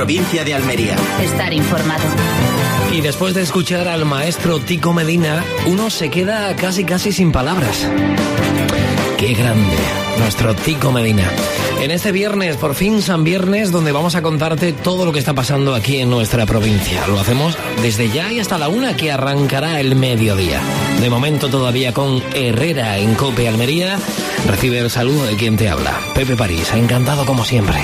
provincia de Almería. Estar informado. Y después de escuchar al maestro Tico Medina, uno se queda casi sin palabras. ¡Qué grande! Nuestro Tico Medina. En este viernes, por fin San Viernes, donde vamos a contarte todo lo que está pasando aquí en nuestra provincia. Lo hacemos desde ya y hasta la 1, que arrancará el mediodía. De momento todavía con Herrera en COPE Almería. Recibe el saludo de quien te habla, Pepe París. Encantado como siempre.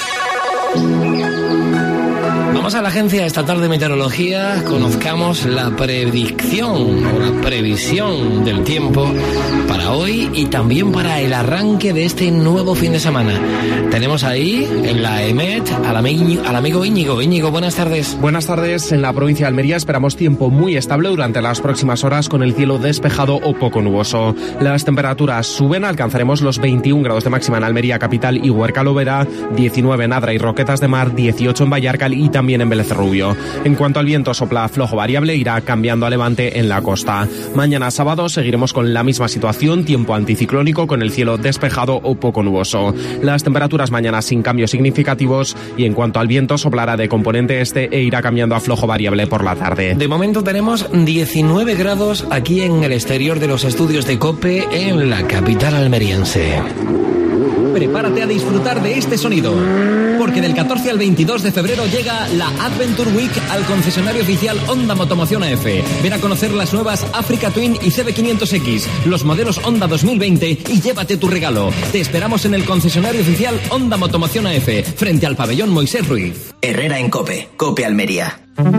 Vamos a la Agencia Estatal de Meteorología, conozcamos la predicción o la previsión del tiempo para hoy y también para el arranque de este nuevo fin de semana. Tenemos ahí en la EMET al amigo Íñigo. Íñigo, buenas tardes. Buenas tardes. En la provincia de Almería esperamos tiempo muy estable durante las próximas horas, con el cielo despejado o poco nuboso. Las temperaturas suben, alcanzaremos los 21 grados de máxima en Almería capital y Huerca-Lovera, 19 en Adra y Roquetas de Mar, 18 en Vallarcal y también en Vélez Rubio. En cuanto al viento, sopla flojo variable, irá cambiando a levante en la costa. Mañana sábado seguiremos con la misma situación, tiempo anticiclónico con el cielo despejado o poco nuboso. Las temperaturas mañana sin cambios significativos y en cuanto al viento, soplará de componente este e irá cambiando a flojo variable por la tarde. De momento tenemos 19 grados aquí en el exterior de los estudios de COPE en la capital almeriense. Prepárate a disfrutar de este sonido, porque del 14 al 22 de febrero llega la Adventure Week al concesionario oficial Honda Motomoción AF. Ven a conocer las nuevas Africa Twin y CB500X, los modelos Honda 2020 y llévate tu regalo. Te esperamos en el concesionario oficial Honda Motomoción AF, frente al pabellón Moisés Ruiz. Herrera en COPE, COPE Almería.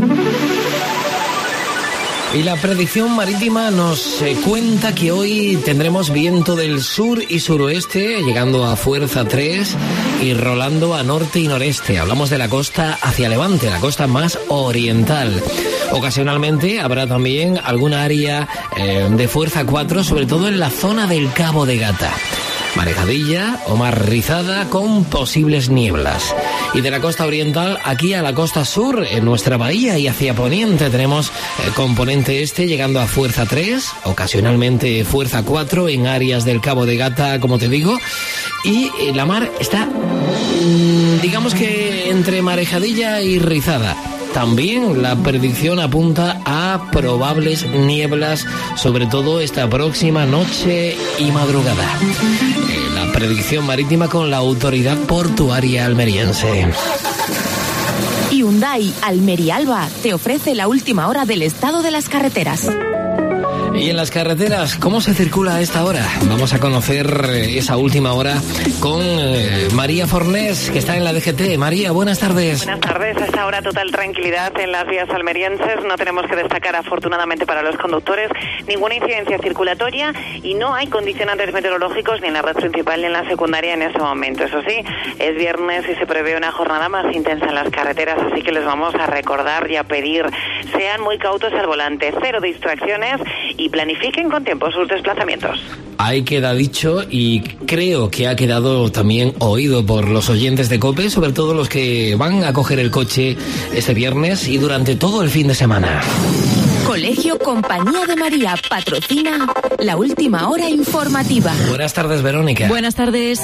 Y la predicción marítima nos cuenta que hoy tendremos viento del sur y suroeste, llegando a fuerza 3 y rolando a norte y noreste. Hablamos de la costa hacia levante, la costa más oriental. Ocasionalmente habrá también alguna área de fuerza 4, sobre todo en la zona del Cabo de Gata. Marejadilla o mar rizada con posibles nieblas. Y de la costa oriental aquí a la costa sur, en nuestra bahía y hacia poniente, tenemos componente este llegando a fuerza 3, ocasionalmente fuerza 4 en áreas del Cabo de Gata, como te digo. Y la mar está, digamos que entre marejadilla y rizada. También la predicción apunta a probables nieblas, sobre todo esta próxima noche y madrugada. La predicción marítima con la autoridad portuaria almeriense. Hyundai Almería Alba te ofrece la última hora del estado de las carreteras. Y en las carreteras, ¿cómo se circula a esta hora? Vamos a conocer esa última hora con María Fornés, que está en la DGT. María, buenas tardes. Buenas tardes. A esta hora total tranquilidad en las vías almerienses. No tenemos que destacar, afortunadamente para los conductores, ninguna incidencia circulatoria y no hay condicionantes meteorológicos ni en la red principal ni en la secundaria en este momento. Eso sí, es viernes y se prevé una jornada más intensa en las carreteras, así que les vamos a recordar y a pedir, sean muy cautos al volante, cero distracciones y planifiquen con tiempo sus desplazamientos. Ahí queda dicho y creo que ha quedado también oído por los oyentes de COPE, sobre todo los que van a coger el coche este viernes y durante todo el fin de semana. Colegio Compañía de María patrocina la última hora informativa. Buenas tardes, Verónica. Buenas tardes.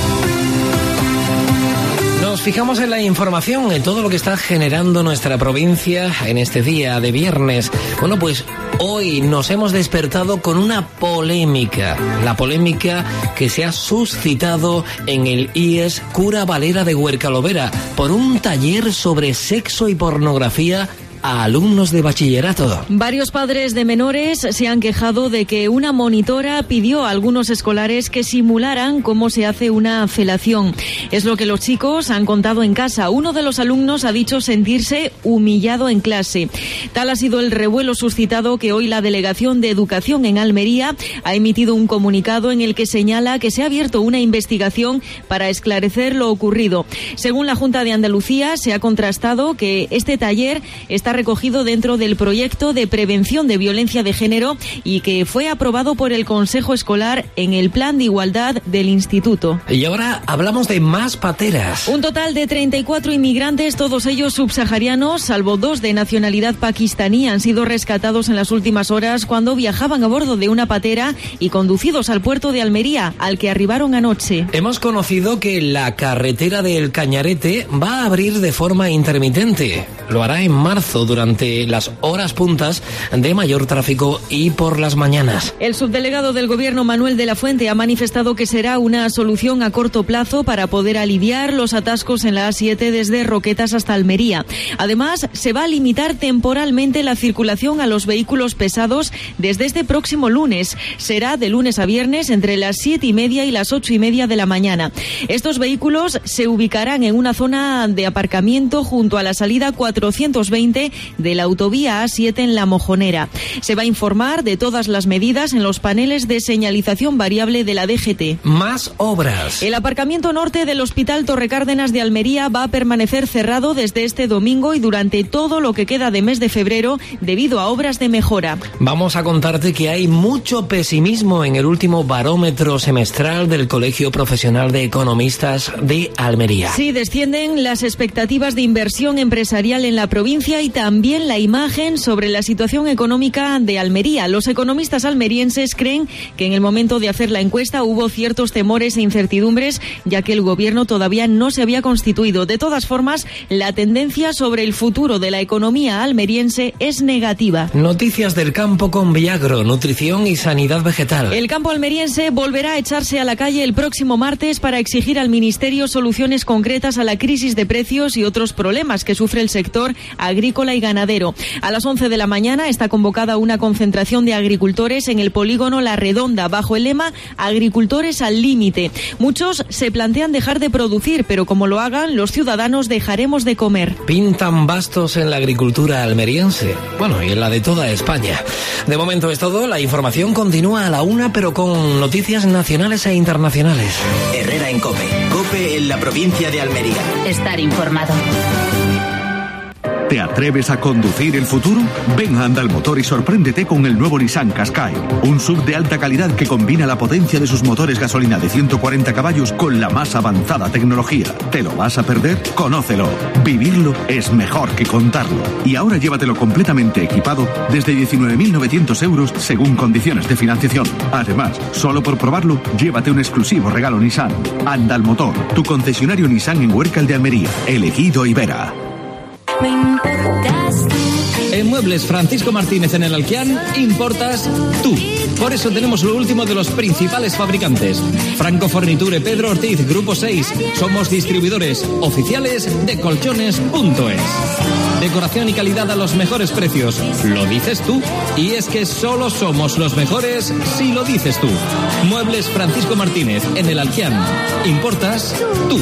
Nos fijamos en la información, en todo lo que está generando nuestra provincia en este día de viernes. Bueno, pues hoy nos hemos despertado con una polémica. La polémica que se ha suscitado en el IES Cura Valera de Huerca-Lovera por un taller sobre sexo y pornografía a alumnos de bachillerato. Varios padres de menores se han quejado de que una monitora pidió a algunos escolares que simularan cómo se hace una felación. Es lo que los chicos han contado en casa. Uno de los alumnos ha dicho sentirse humillado en clase. Tal ha sido el revuelo suscitado que hoy la Delegación de Educación en Almería ha emitido un comunicado en el que señala que se ha abierto una investigación para esclarecer lo ocurrido. Según la Junta de Andalucía, se ha contrastado que este taller está está recogido dentro del proyecto de prevención de violencia de género y que fue aprobado por el Consejo Escolar en el Plan de Igualdad del Instituto. Y ahora hablamos de más pateras. Un total de 34 inmigrantes, todos ellos subsaharianos, salvo 2 de nacionalidad pakistaní, han sido rescatados en las últimas horas cuando viajaban a bordo de una patera y conducidos al puerto de Almería, al que arribaron anoche. Hemos conocido que la carretera del Cañarete va a abrir de forma intermitente. Lo hará en marzo durante las horas puntas de mayor tráfico y por las mañanas. El subdelegado del Gobierno, Manuel de la Fuente, ha manifestado que será una solución a corto plazo para poder aliviar los atascos en la A7 desde Roquetas hasta Almería. Además, se va a limitar temporalmente la circulación a los vehículos pesados desde este próximo lunes. Será de lunes a viernes entre las 7:30 y las 8:30 de la mañana. Estos vehículos se ubicarán en una zona de aparcamiento junto a la salida 420 de la autovía A7 en La Mojonera. Se va a informar de todas las medidas en los paneles de señalización variable de la DGT. Más obras. El aparcamiento norte del Hospital Torrecárdenas de Almería va a permanecer cerrado desde este domingo y durante todo lo que queda de mes de febrero debido a obras de mejora. Vamos a contarte que hay mucho pesimismo en el último barómetro semestral del Colegio Profesional de Economistas de Almería. Sí, descienden las expectativas de inversión empresarial en la provincia y también la imagen sobre la situación económica de Almería. Los economistas almerienses creen que en el momento de hacer la encuesta hubo ciertos temores e incertidumbres, ya que el gobierno todavía no se había constituido. De todas formas, la tendencia sobre el futuro de la economía almeriense es negativa. Noticias del campo con Viagro, nutrición y sanidad vegetal. El campo almeriense volverá a echarse a la calle el próximo martes para exigir al Ministerio soluciones concretas a la crisis de precios y otros problemas que sufre el sector agrícola y ganadero. A las 11 de la mañana está convocada una concentración de agricultores en el polígono La Redonda, bajo el lema Agricultores al límite. Muchos se plantean dejar de producir, pero como lo hagan, los ciudadanos dejaremos de comer. Pintan bastos en la agricultura almeriense, bueno, y en la de toda España. De momento es todo, la información continúa a la 1, pero con noticias nacionales e internacionales. Herrera en COPE. COPE en la provincia de Almería. Estar informado. ¿Te atreves a conducir el futuro? Ven a Andalmotor y sorpréndete con el nuevo Nissan Qashqai, un SUV de alta calidad que combina la potencia de sus motores gasolina de 140 caballos con la más avanzada tecnología. ¿Te lo vas a perder? Conócelo. Vivirlo es mejor que contarlo. Y ahora llévatelo completamente equipado desde 19.900 euros según condiciones de financiación. Además, solo por probarlo, llévate un exclusivo regalo Nissan. Andalmotor, tu concesionario Nissan en Huércal de Almería, Elegido y Vera. En Muebles Francisco Martínez en el Alquián, importas tú. Por eso tenemos lo último de los principales fabricantes. Franco Forniture, Pedro Ortiz, Grupo 6. Somos distribuidores oficiales de colchones.es. Decoración y calidad a los mejores precios. Lo dices tú. Y es que solo somos los mejores si lo dices tú. Muebles Francisco Martínez en el Alquián. Importas tú.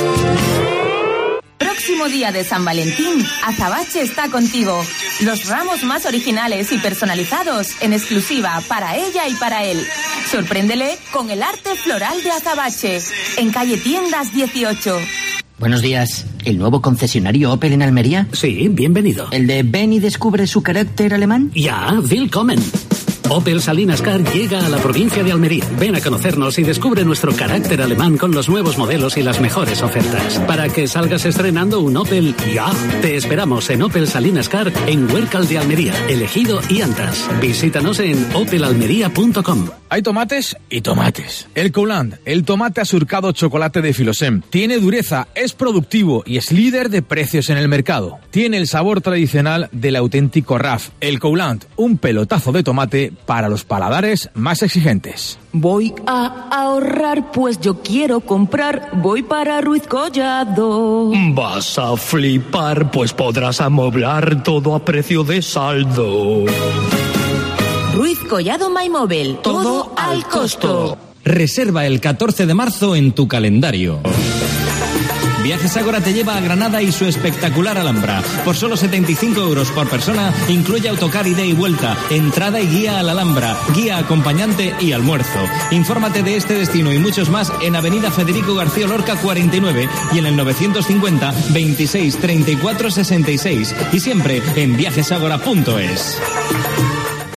Próximo día de San Valentín, Azabache está contigo. Los ramos más originales y personalizados en exclusiva para ella y para él. Sorpréndele con el arte floral de Azabache, en calle Tiendas 18. Buenos días. ¿El nuevo concesionario Opel en Almería? Sí, bienvenido. ¿El de ven y descubre su carácter alemán? Ya, willkommen. Opel Salinas Car llega a la provincia de Almería. Ven a conocernos y descubre nuestro carácter alemán con los nuevos modelos y las mejores ofertas. Para que salgas estrenando un Opel ya. Te esperamos en Opel Salinas Car en Huércal de Almería, Elegido y Antas. Visítanos en opelalmería.com. Hay tomates y tomates. El Coulant, el tomate asurcado chocolate de Filosem. Tiene dureza, es productivo y es líder de precios en el mercado. Tiene el sabor tradicional del auténtico RAF. El Coulant, un pelotazo de tomate para los paladares más exigentes. Voy a ahorrar, pues yo quiero comprar. Voy para Ruiz Collado. Vas a flipar, pues podrás amoblar todo a precio de saldo. Ruiz Collado MyMobile. Todo al costo. Reserva el 14 de marzo en tu calendario. Viajes Ágora te lleva a Granada y su espectacular Alhambra. Por solo 75 euros por persona, incluye autocar ida y vuelta, entrada y guía a la Alhambra, guía acompañante y almuerzo. Infórmate de este destino y muchos más en Avenida Federico García Lorca 49 y en el 950 26 34 66 y siempre en viajeságora.es.